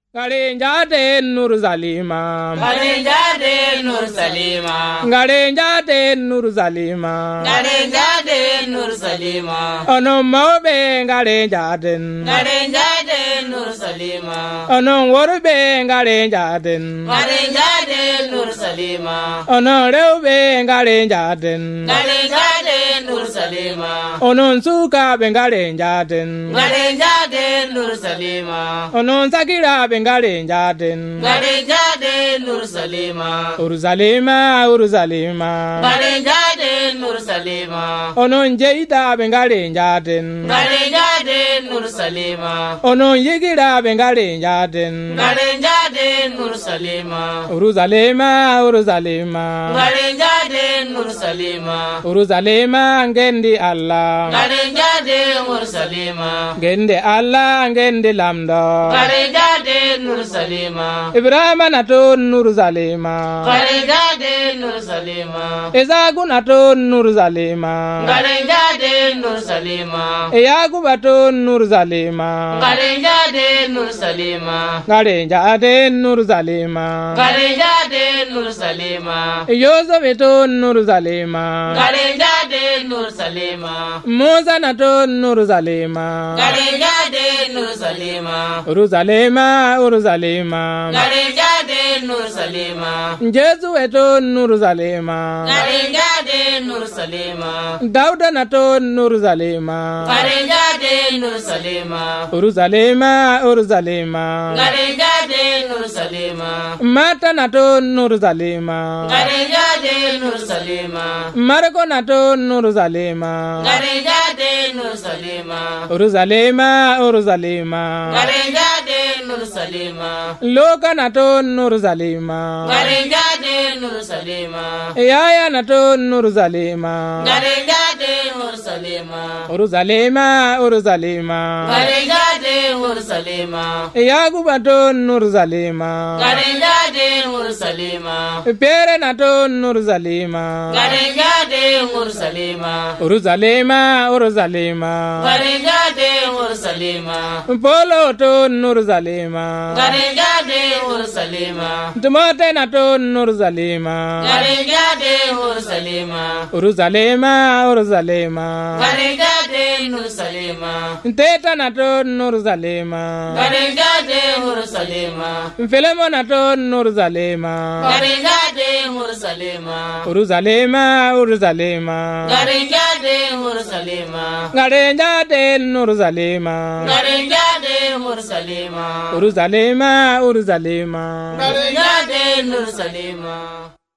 Garenjade Nur Zalima. Garenjade Nur Salima. Garenjade Nur Zalima. Garenjade Nur Salima. Ono mobe garenjade. Garenjade Nur Salima. Ono worbe garenjade. Garenjade Nur Salima. Ono rewbe garenjade. Garenjade Nur Salima. Ono suka bengarenjade. Garenjade Nur Salima. Ono sakira bengarenjade. Garenjade Nur Salima. Uruzalima Uruzalima. Garenjade Nur Salima. Ono njeida bengarenjade. Garenjade Nur Salima. Ono yigira bengarenjade. Garenjade Nur Salima. Uruzalima Uruzalima. Garenjade Nur Salima. Uruzalima ngendi Allah. Garenjade Nur Salima. Ngende Allah ngendi lamdo. Garenjade Nur Salima. Ibrahima nato Nuruzalima. Garenjade Nur Salima. Ezagu nato Nuruzalima. Garenjade Nur Salima. Eyagu bato Nuruzalima. Garenjade Nur Salima. Garenjade Nuruzalima. Garenjade Nur Salima. Yozo beto Nuruzalima. Garenjade Nur Salima. Musa nato Nuruzalima. Garenjade Nur Salima. Uruzalima Uruzalima. Garenjade Nur Salima. Jesu eto Nuruzalima. Garenjade Nur Salima. Dauda nato Nuruzalima. Garenjade Nur Salima. Uruzalima Uruzalima. Garenjade Nur Salima. Mata nato Nuruzalima. Garenjade Nur Salima. Marko nato Nuruzalima. Garenjade Nur Salima. Uruzalima Uruzalima. Garenjade Nur Salima. Loka nato Nuruzalima. Garenjade Nur Salima. Yaya nato Nuruzalima. Garenjade Nur Salima. Uruzalima Uruzalima. Garenjade Nur Salima. Yagu bato Nuruzalima. Garenjade Nur Salima. Pere nato Nuruzalima. Garenjade Nur Salima. Uruzalima Uruzalima. Garenjade Nur Salima. Polo to Nuruzalima. Garenjade Nur Salima. Tumote nato Nuruzalima. Garenjade Nur Salima. Uruzalima Uruzalima. Garenjade Nur Salima. Teta nato Nuruzalima. Garenjade Nur Salima. Filemo nato Nuruzalima. Garenjade Nur Salima. Uruzalima Uruzalima. Garenjade Nur Salima. Garenjade Nuruzalima. Garenjade Nur Salima. Uruzalima Uruzalima. Garenjade Nur Salima.